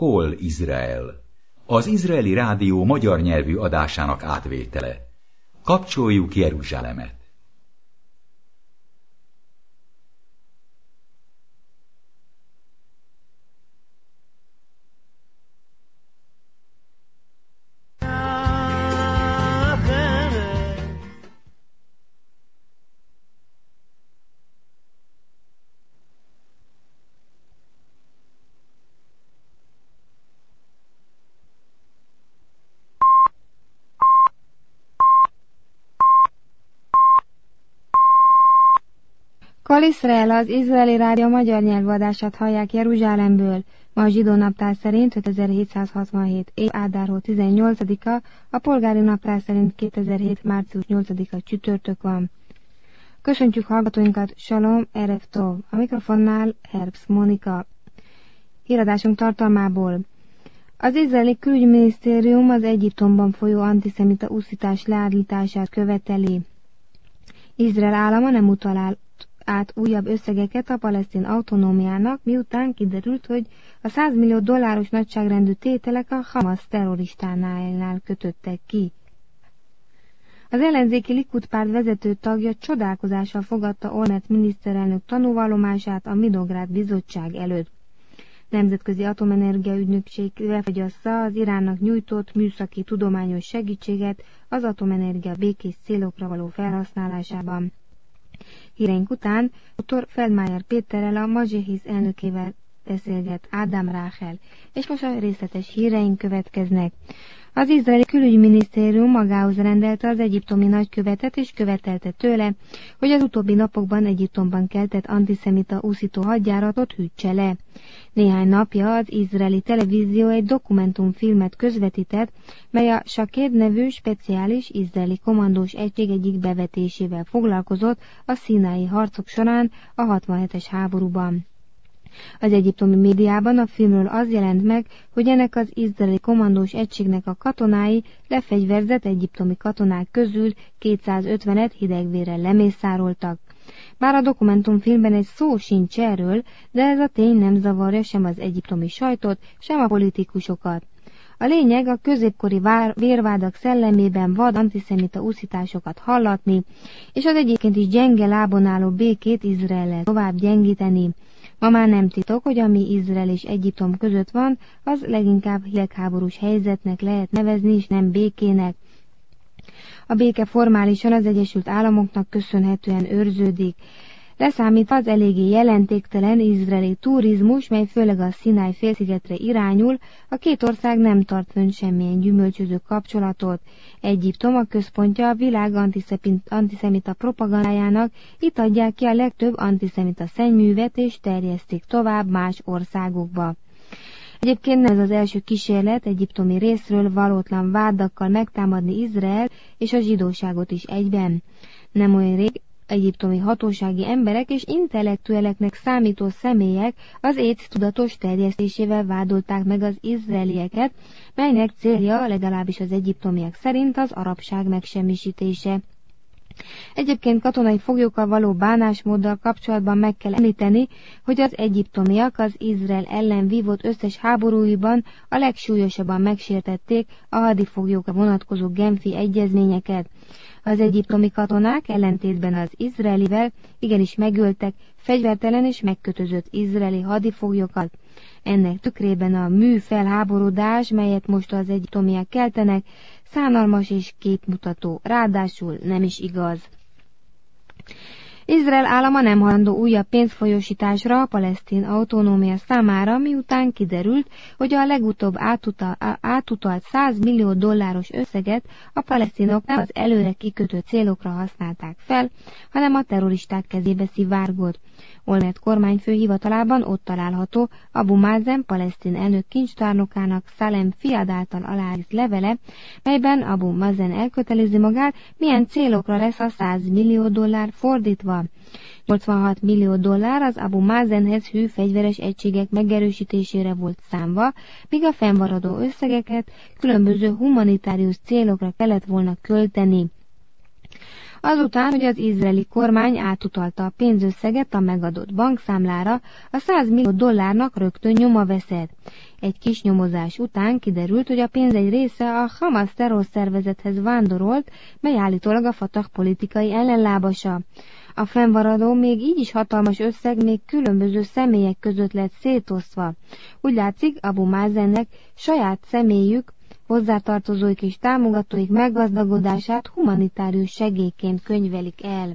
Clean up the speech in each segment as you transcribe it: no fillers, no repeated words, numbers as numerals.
Kol Izrael, az izraeli rádió magyar nyelvű adásának átvétele. Kapcsoljuk Jeruzsálemet! Kol Izrael, az izraeli rádió magyar nyelvű adását hallják Jeruzsálemből. Ma a zsidó naptár szerint 5767 év Ádárhó 18-a, a polgári naptár szerint 2007. március 8-a csütörtök van. Köszöntjük hallgatóinkat, Shalom, Erev Tov. A mikrofonnál Herbst Mónika. Híradásunk tartalmából. Az izraeli külügyminisztérium az Egyiptomban folyó antiszemita úszítás leállítását követeli. Izrael állama nem utal át újabb összegeket a palesztin autonómiának, miután kiderült, hogy a $100 millió nagyságrendű tételek a Hamas terroristánál kötöttek ki. Az ellenzéki Likud párt vezető tagja csodálkozással fogadta Olmert miniszterelnök tanúvallomását a Midográd bizottság előtt. Nemzetközi Atomenergia Ügynökség felfagyassza az Iránnak nyújtott műszaki tudományos segítséget az atomenergia békés célokra való felhasználásában. Híreink után dr. Feldmayer Péterrel, a Mazsehis elnökével beszélget Ádám Ráhel, és most a részletes híreink következnek. Az izraeli külügyminisztérium magához rendelte az egyiptomi nagykövetet, és követelte tőle, hogy az utóbbi napokban Egyiptomban keltett antiszemita úszító hadjáratot hűtse le. Néhány napja az izraeli televízió egy dokumentumfilmet közvetített, mely a Sakéd nevű speciális izraeli kommandós egység egyik bevetésével foglalkozott a színái harcok során a 67-es háborúban. Az egyiptomi médiában a filmről az jelent meg, hogy ennek az izraeli kommandós egységnek a katonái lefegyverzett egyiptomi katonák közül 250-et hidegvérrel lemészároltak. Bár a dokumentumfilmben egy szó sincs erről, de ez a tény nem zavarja sem az egyiptomi sajtót, sem a politikusokat. A lényeg a középkori vérvádak szellemében vad antiszemita úszításokat hallatni, és az egyébként is gyenge lábon álló békét Izraellel tovább gyengíteni. Ma már nem titok, hogy ami Izrael és Egyiptom között van, az leginkább hidegháborús helyzetnek lehet nevezni, és nem békének. A béke formálisan az Egyesült Államoknak köszönhetően őrződik. Leszámítva az eléggé jelentéktelen izraeli turizmus, mely főleg a Szináj félszigetre irányul, a két ország nem tart fönn semmilyen gyümölcsöző kapcsolatot. Egyiptom a központja a világ antiszemita propagandájának, itt adják ki a legtöbb antiszemita szennyművet és terjesztik tovább más országokba. Egyébként nem ez az első kísérlet egyiptomi részről valótlan vádakkal megtámadni Izrael és a zsidóságot is egyben. Nem olyan rég egyiptomi hatósági emberek és intellektueleknek számító személyek az AIDS tudatos terjesztésével vádolták meg az izraelieket, melynek célja legalábbis az egyiptomiak szerint az arabság megsemmisítése. Egyébként katonai foglyokkal való bánásmóddal kapcsolatban meg kell említeni, hogy az egyiptomiak az Izrael ellen vívott összes háborúiban a legsúlyosabban megsértették a hadifoglyokra vonatkozó genfi egyezményeket. Az egyiptomi katonák ellentétben az izraelivel igenis megöltek fegyvertelen és megkötözött izraeli hadifoglyokat. Ennek tükrében a műfelháborodás, melyet most az egyiptomiak keltenek, szánalmas és képmutató, ráadásul nem is igaz. Izrael állama nem hajlandó újabb pénzfolyósításra a palesztin autonómia számára, miután kiderült, hogy a legutóbb átutalt $100 millió összeget a palesztinok nem az előre kikötött célokra használták fel, hanem a terroristák kezébe szivárgott. Olmert kormányfő hivatalában ott található Abu Mazen palesztin elnök kincstárnokának Salem Fiad által aláírt levele, melyben Abu Mazen elkötelezi magát, milyen célokra lesz a $100 millió fordítva. $86 millió az Abu Mazenhez hű fegyveres egységek megerősítésére volt számva, míg a fennmaradó összegeket különböző humanitárius célokra kellett volna költeni. azután, hogy az izraeli kormány átutalta a pénzösszeget a megadott bankszámlára, a $100 millió rögtön nyoma veszett. Egy kis nyomozás után kiderült, hogy a pénz egy része a Hamas terrorszervezethez vándorolt, mely állítólag a Fatah politikai ellenlábasa. A fennmaradó még így is hatalmas összeg még különböző személyek között lett szétosztva. Úgy látszik, Abu Mazennek saját személyük, hozzátartozóik és támogatóik meggazdagodását humanitárius segélyként könyvelik el.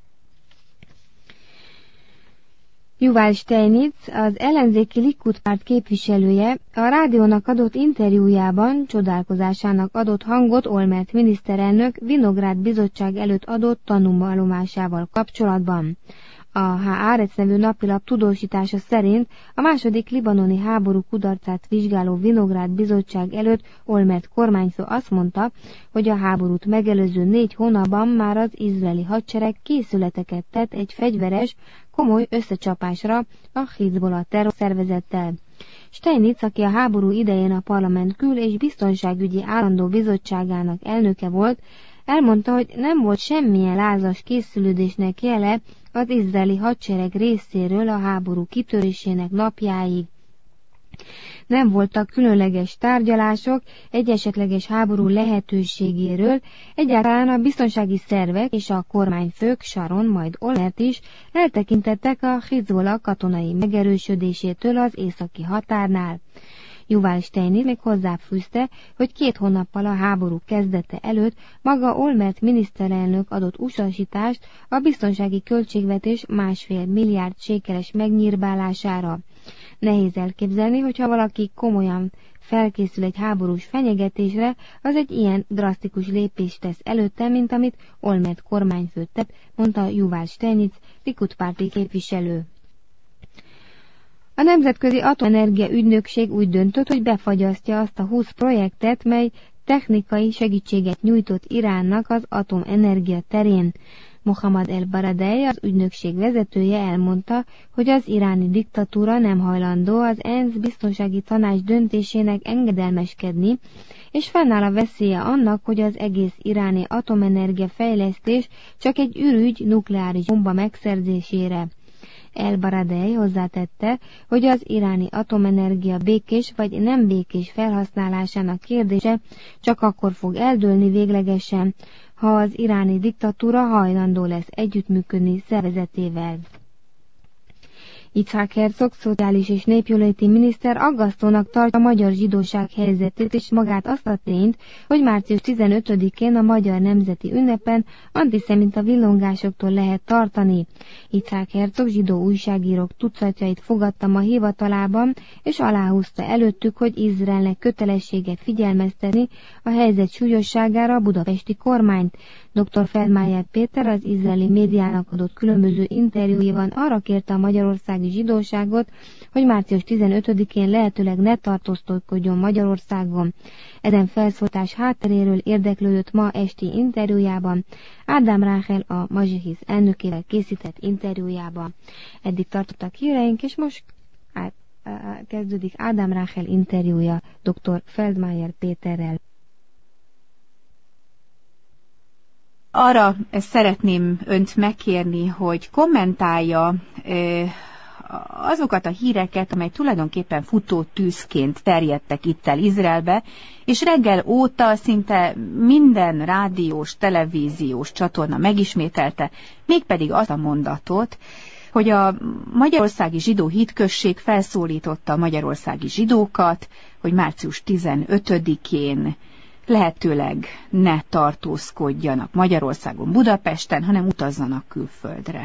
Yuval Steinitz, az ellenzéki Likud párt képviselője, a rádiónak adott interjújában csodálkozásának adott hangot Olmert miniszterelnök Vinográd bizottság előtt adott tanúvallomásával kapcsolatban. A Haaretz nevű napilap tudósítása szerint a második libanoni háború kudarcát vizsgáló Vinográd bizottság előtt Olmert kormányfő azt mondta, hogy a háborút megelőző 4 hónapban már az izraeli hadsereg készületeket tett egy fegyveres, komoly összecsapásra a Hizbollah terrorszervezettel. Steinitz, aki a háború idején a parlament kül- és biztonságügyi állandó bizottságának elnöke volt, elmondta, hogy nem volt semmilyen lázas készülődésnek jele az izraeli hadsereg részéről a háború kitörésének napjáig. Nem voltak különleges tárgyalások egy esetleges háború lehetőségéről, egyáltalán a biztonsági szervek és a kormányfők, Sharon, majd Olmert is eltekintettek a Hizbollah katonai megerősödésétől az északi határnál. Yuval Steinitz még hozzáfűzte, hogy 2 hónappal a háború kezdete előtt maga Olmert miniszterelnök adott utasítást a biztonsági költségvetés 1,5 milliárd sékeles megnyírbálására. Nehéz elképzelni, hogyha valaki komolyan felkészül egy háborús fenyegetésre, az egy ilyen drasztikus lépést tesz előtte, mint amit Olmert kormányfő tett, mondta Yuval Steinitz, Likud párti képviselő. A Nemzetközi Atomenergia Ügynökség úgy döntött, hogy befagyasztja azt a 20 projektet, mely technikai segítséget nyújtott Iránnak az atomenergia terén. Mohammad el-Baradei, az ügynökség vezetője elmondta, hogy az iráni diktatúra nem hajlandó az ENSZ biztonsági tanács döntésének engedelmeskedni, és fennáll a veszélye annak, hogy az egész iráni atomenergia fejlesztés csak egy ürügy nukleáris bomba megszerzésére. El-Baradei hozzátette, hogy az iráni atomenergia békés vagy nem békés felhasználásának kérdése csak akkor fog eldőlni véglegesen, ha az iráni diktatúra hajlandó lesz együttműködni szervezetével. Yitzhak Herzog, szociális és népjóléti miniszter aggasztónak tartja a magyar zsidóság helyzetét és magát azt a tényt, hogy március 15-én a magyar nemzeti ünnepen antiszemita villongásoktól lehet tartani. Yitzhak Herzog zsidó újságírók tucatjait fogadta ma hivatalában, és aláhúzta előttük, hogy Izraelnek kötelessége figyelmeztetni a helyzet súlyosságára a budapesti kormányt. Dr. Feldmayer Péter az izraeli médiának adott különböző interjúiban arra kérte a magyarországi zsidóságot, hogy március 15-én lehetőleg ne tartózkodjon Magyarországon. Ezen felszólítás hátteréről érdeklődött ma esti interjújában Ádám Ráhel, a Mazsihisz elnökével készített interjújában. Eddig tartottak híreink, és most kezdődik Ádám Ráhel interjúja dr. Feldmayer Péterrel. Arra szeretném önt megkérni, hogy kommentálja azokat a híreket, amely tulajdonképpen futó tűzként terjedtek itt el Izraelbe, és reggel óta szinte minden rádiós, televíziós csatorna megismételte, mégpedig azt a mondatot, hogy a magyarországi zsidó hitközség felszólította a magyarországi zsidókat, hogy március 15-én lehetőleg ne tartózkodjanak Magyarországon, Budapesten, hanem utazzanak külföldre.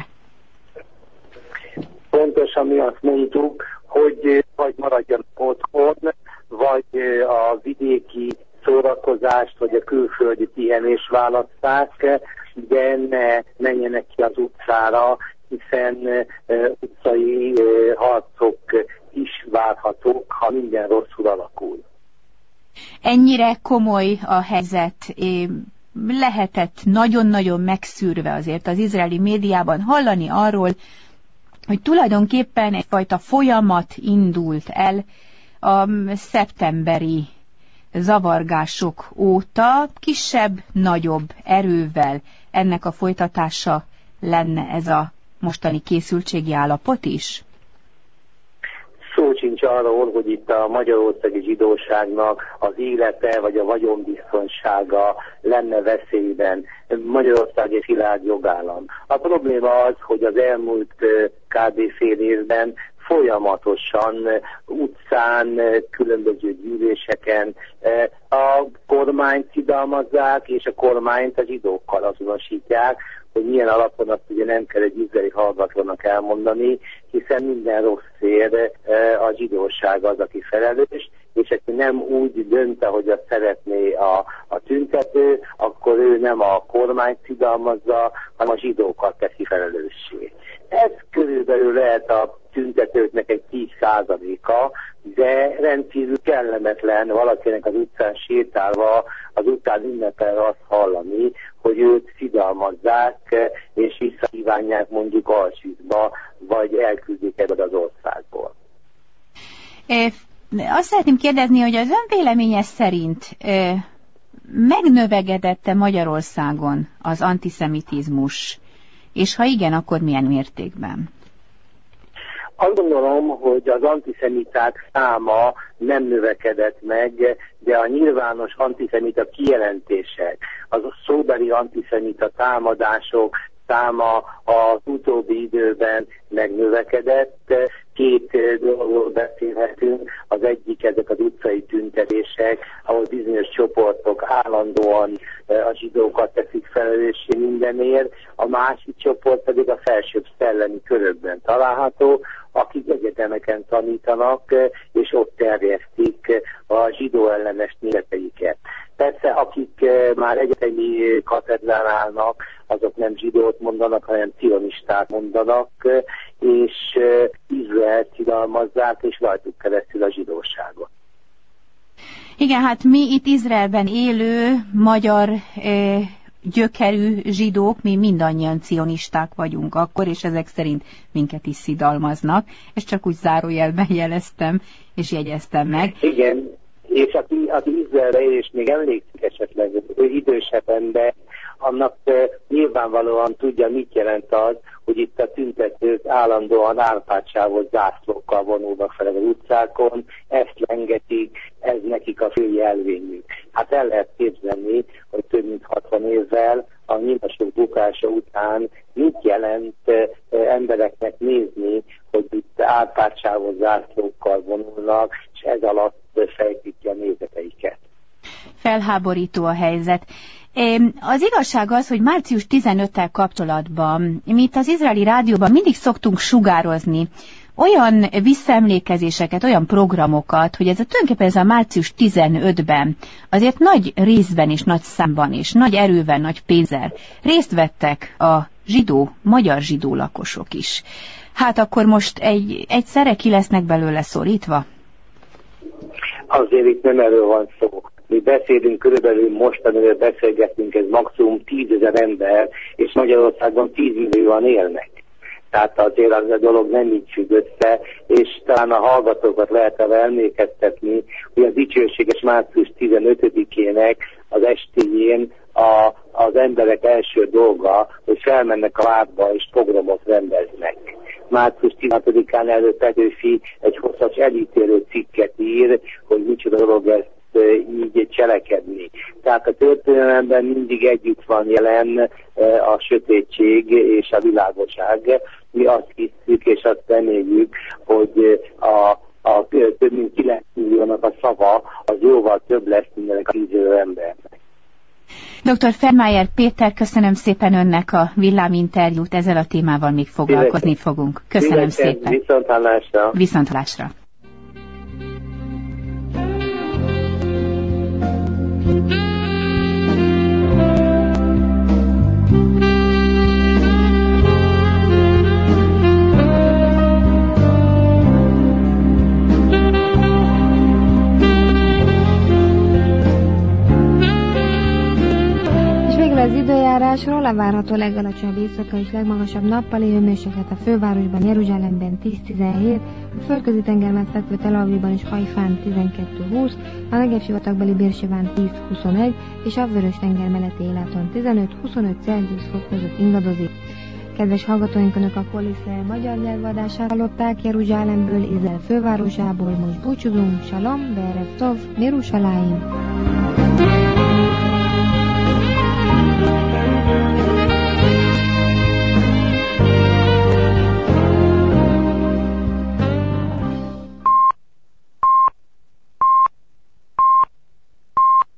Pontosan mi azt mondtuk, hogy vagy maradjanak otthon, vagy a vidéki szórakozást, vagy a külföldi pihenést választák, de ne menjenek ki az utcára, hiszen utcai harcok is várhatók, ha minden rosszul alakul. Ennyire komoly a helyzet, lehetett nagyon-nagyon megszűrve azért az izraeli médiában hallani arról, hogy tulajdonképpen egyfajta folyamat indult el a szeptemberi zavargások óta, kisebb-nagyobb erővel ennek a folytatása lenne ez a mostani készültségi állapot is? Szó sincs arról, hogy itt a magyarországi zsidóságnak az élete vagy a vagyonbiztonsága lenne veszélyben. Magyarország egy szilárd jogállam. A probléma az, hogy az elmúlt kb. Fél évben folyamatosan utcán, különböző gyűléseken a kormányt szidalmazzák, és a kormányt a zsidókkal azonosítják, hogy milyen alapon azt ugye nem kell egy izraeli hallgatónak elmondani, hiszen minden rossz fér a zsidóság az, aki felelős, és aki nem úgy dönt, ahogy azt szeretné a tüntető, akkor ő nem a kormányt szidalmazza, hanem a zsidókat teszi felelőssé. Ez körülbelül lehet a tüntetőknek egy 10%-a, de rendkívül kellemetlen valakinek az utcán sétálva, az utcán ünnepelve azt hallani, hogy őt szidalmazzák, és visszakívánják mondjuk Auschwitzba, vagy elküldik ebből az országból. Azt szeretném kérdezni, hogy az ön véleménye szerint megnövekedett-e Magyarországon az antiszemitizmus, és ha igen, akkor milyen mértékben? Azt gondolom, hogy az antiszemiták száma nem növekedett meg, de a nyilvános antiszemita kijelentések, az szóbeli antiszemita támadások száma az utóbbi időben megnövekedett. Két dologról beszélhetünk, az egyik ezek az utcai tüntetések, ahol bizonyos csoportok állandóan a zsidókat teszik felelőssé mindenért, a másik csoport pedig a felsőbb szellemi körökben található, akik egyetemeken tanítanak, és ott terjesztik a zsidó ellenes nézeteiket. Persze, akik már egyetemi katedrán állnak, azok nem zsidót mondanak, hanem cionistát mondanak, és Izraelt szidalmazzák, és rajtuk keresztül a zsidóságot. Igen, hát mi itt Izraelben élő, magyar gyökerű zsidók, mi mindannyian cionisták vagyunk akkor, és ezek szerint minket is szidalmaznak. Ezt csak úgy zárójelben jeleztem, és jegyeztem meg. Igen, és aki Izraelre él, és még emlékszik esetleg idősebb ember, annak nyilvánvalóan tudja, mit jelent az, hogy itt a tüntetők állandóan árpádsávos zászlókkal vonulnak fel az utcákon, ezt lengetik, ez nekik a fő jelvényük. Hát el lehet képzelni, hogy több mint 60 évvel a nyilasok bukása után mit jelent embereknek nézni, hogy itt árpádsávos zászlókkal vonulnak, és ez alatt fejtik ki a nézeteiket. Felháborító a helyzet. Az igazság az, hogy március 15-tel kapcsolatban mi itt az izraeli rádióban mindig szoktunk sugározni olyan visszaemlékezéseket, olyan programokat, hogy tulajdonképpen ez a március 15-ben azért nagy részben és nagy számban és nagy erővel, nagy pénzzel részt vettek a magyar zsidó lakosok is. Hát akkor most egyszerre ki lesznek belőle szorítva? Azért itt nem erről van szó. Mi beszélünk körülbelül most, amiről beszélgetünk, ez maximum 10 000 ember, és Magyarországon 10 millióan élnek. Tehát azért az a dolog nem így függ össze, és talán a hallgatókat lehet arra emlékeztetni, hogy a dicsőséges március 15-ének az estéjén az emberek első dolga, hogy felmennek a várba és pogromot rendeznek. Március 16-án erről Petőfi egy hosszas elítélő cikket ír, hogy micsoda dolog ezt így cselekedni. Tehát a történelemben mindig együtt van jelen a sötétség és a világosság. Mi azt hiszük és azt reméljük, hogy a több mint 9 milliónak a szava az jóval több lesz mindenek a 10 000 embernek. Dr. Fernmayer Péter, köszönöm szépen önnek a villáminterjút, ezzel a témával még foglalkozni fogunk. Köszönöm szépen. Viszonthallásra. Viszonthallásra. Az időjárásról a várható legalacsonyabb éjszaka és legmagasabb nappali hőmérséklet a fővárosban, Jeruzsálemben 10-17, A földközi tenger megfekvő Tel Avivban és Haifán 12-20, a Negev sivatagbeli Bérseván 10-21 és a Vörös-tenger melletti Éláton 15-25 Celsius fok között ingadozik. Kedves hallgatóink, Önök a Kol Izrael magyar nyelvadását hallották Jeruzsálemből, Izrael fővárosából. Most búcsúzunk, Shalom, Be'erev Tov, Jeruzsálem.